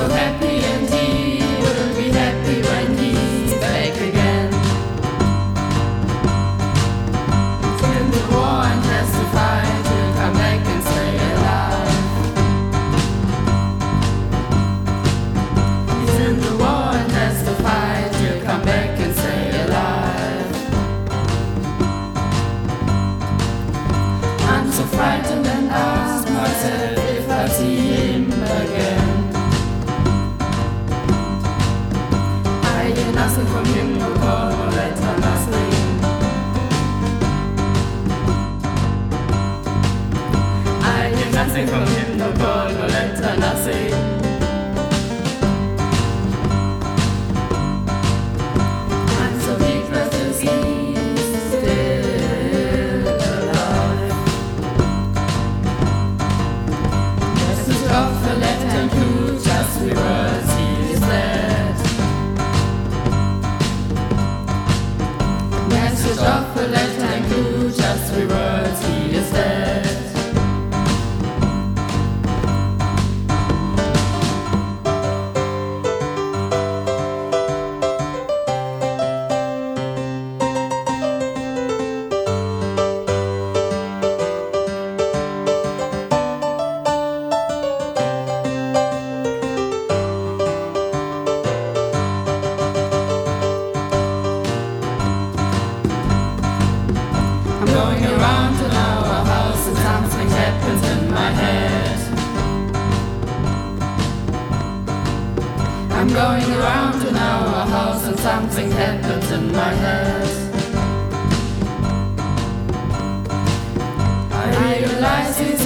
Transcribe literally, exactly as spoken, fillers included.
so happy, and he will be happy when he's back again. He's in the war and has to fight, he'll come back and stay alive. He's in the war and has to fight, he'll come back and stay alive. I'm so frightened and ask myself if I see him again. I hear nothing from him, no call, no letter, nothing. I hear nothing from him, no call, no letter, nothing. I'm so regretful he's still alive. Message of a letter includes just three words, he is dead. Message of a letter includes just three words, he is dead. I'm going around in our house and something happens in my head. I'm going around in our house and something happens in my head. I realize he's